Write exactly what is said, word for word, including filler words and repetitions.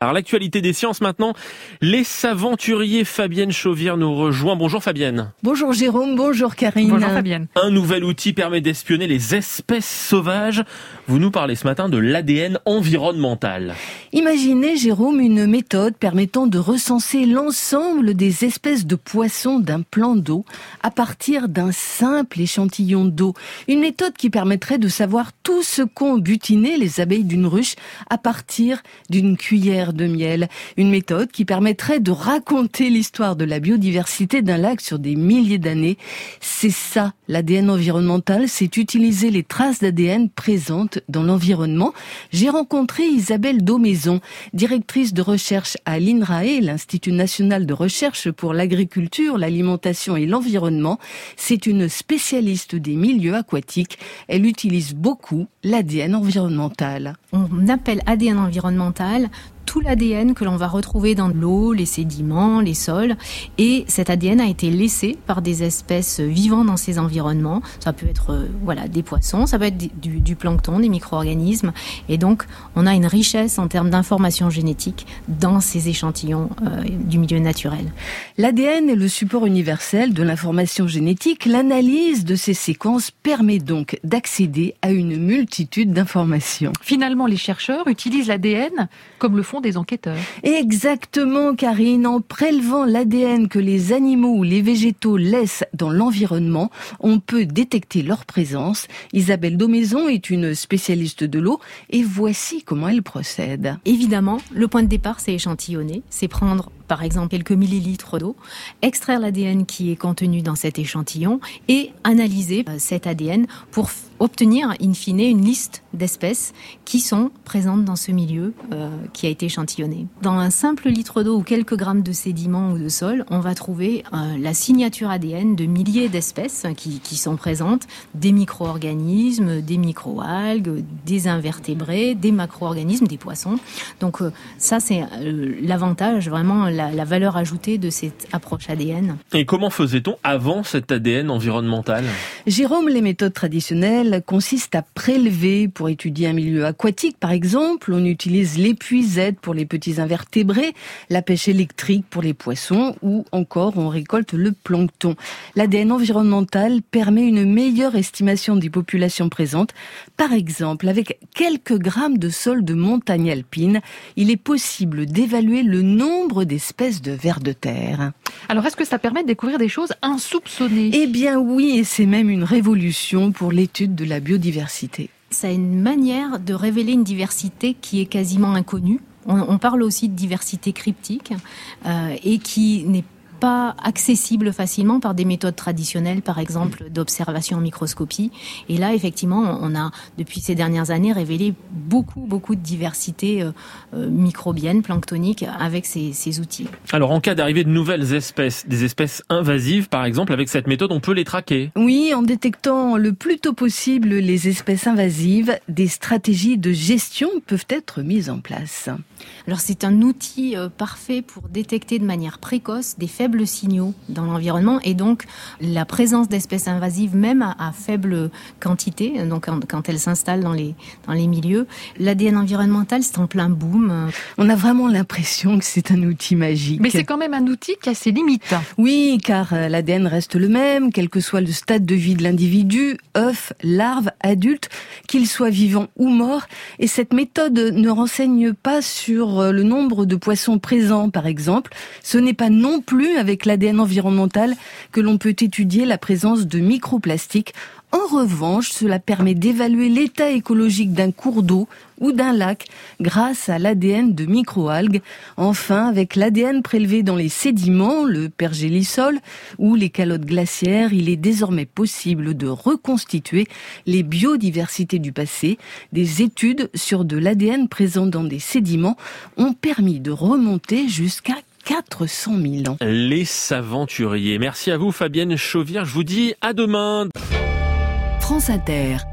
Alors l'actualité des sciences maintenant, les saventuriers. Fabienne Chauvière nous rejoint. Bonjour Fabienne. Bonjour Jérôme, bonjour Karine. Bonjour Fabienne. Un nouvel outil permet d'espionner les espèces sauvages. Vous nous parlez ce matin de l'A D N environnemental. Imaginez Jérôme une méthode permettant de recenser l'ensemble des espèces de poissons d'un plan d'eau à partir d'un simple échantillon d'eau. Une méthode qui permettrait de savoir tout ce qu'ont butiné les abeilles d'une ruche à partir d'une cuillère de miel. Une méthode qui permettrait de raconter l'histoire de la biodiversité d'un lac sur des milliers d'années. C'est ça, l'A D N environnemental, c'est utiliser les traces d'A D N présentes dans l'environnement. J'ai rencontré Isabelle Daumaison, directrice de recherche à l'INRAE, l'Institut national de recherche pour l'agriculture, l'alimentation et l'environnement. C'est une spécialiste des milieux aquatiques. Elle utilise beaucoup l'A D N environnemental. On appelle A D N environnemental tout l'A D N que l'on va retrouver dans l'eau, les sédiments, les sols. Et cet A D N a été laissé par des espèces vivant dans ces environnements. Ça peut être euh, voilà, des poissons, ça peut être du, du plancton, des micro-organismes. Et donc, on a une richesse en termes d'informations génétiques dans ces échantillons euh, du milieu naturel. L'A D N est le support universel de l'information génétique. L'analyse de ces séquences permet donc d'accéder à une multitude d'informations. Finalement, les chercheurs utilisent l'A D N comme le font des enquêteurs. Exactement, Karine. En prélevant l'A D N que les animaux ou les végétaux laissent dans l'environnement, on peut détecter leur présence. Isabelle Daumaison est une spécialiste de l'eau et voici comment elle procède. Évidemment, le point de départ, c'est échantillonner. C'est prendre, par exemple, quelques millilitres d'eau, extraire l'A D N qui est contenu dans cet échantillon et analyser cet A D N pour f- obtenir, in fine, une liste d'espèces qui sont présentes dans ce milieu euh, qui a été échantillonné. Dans un simple litre d'eau ou quelques grammes de sédiments ou de sol, on va trouver euh, la signature A D N de milliers d'espèces qui, qui sont présentes, des micro-organismes, des micro-algues, des invertébrés, des macro-organismes, des poissons. Donc euh, ça, c'est euh, l'avantage, vraiment la, la valeur ajoutée de cette approche A D N. Et comment faisait-on avant cet A D N environnemental ? Jérôme, les méthodes traditionnelles consistent à prélever pour étudier un milieu aquatique, par exemple. On utilise l'épuisette pour les petits invertébrés, la pêche électrique pour les poissons ou encore on récolte le plancton. L'A D N environnemental permet une meilleure estimation des populations présentes. Par exemple, avec quelques grammes de sol de montagne alpine, il est possible d'évaluer le nombre d'espèces de vers de terre. Alors, est-ce que ça permet de découvrir des choses insoupçonnées ? Eh bien oui, et c'est même une révolution pour l'étude de la biodiversité. Ça a une manière de révéler une diversité qui est quasiment inconnue. On, on parle aussi de diversité cryptique euh, et qui n'est pas accessible facilement par des méthodes traditionnelles, par exemple d'observation en microscopie. Et là, effectivement, on a, depuis ces dernières années, révélé beaucoup, beaucoup de diversité euh, euh, microbienne, planctonique, avec ces, ces outils. Alors, en cas d'arrivée de nouvelles espèces, des espèces invasives, par exemple, avec cette méthode, on peut les traquer ? Oui, en détectant le plus tôt possible les espèces invasives, des stratégies de gestion peuvent être mises en place. Alors, c'est un outil euh, parfait pour détecter de manière précoce des faibles signaux dans l'environnement et donc la présence d'espèces invasives même à, à faible quantité, donc quand, quand elles s'installent dans les, dans les milieux. L'A D N environnemental, c'est en plein boom. On a vraiment l'impression que c'est un outil magique. Mais c'est quand même un outil qui a ses limites. Oui, car l'A D N reste le même, quel que soit le stade de vie de l'individu, œuf, larve, adulte, qu'il soit vivant ou mort. Et cette méthode ne renseigne pas sur le nombre de poissons présents, par exemple. Ce n'est pas non plus avec l'A D N environnemental que l'on peut étudier la présence de microplastiques. En revanche, cela permet d'évaluer l'état écologique d'un cours d'eau ou d'un lac grâce à l'A D N de microalgues. Enfin, avec l'A D N prélevé dans les sédiments, le pergélisol ou les calottes glaciaires, il est désormais possible de reconstituer les biodiversités du passé. Des études sur de l'A D N présent dans des sédiments ont permis de remonter jusqu'à quatre cent mille ans. Les saventuriers. Merci à vous Fabienne Chauvière. Je vous dis à demain. France Inter.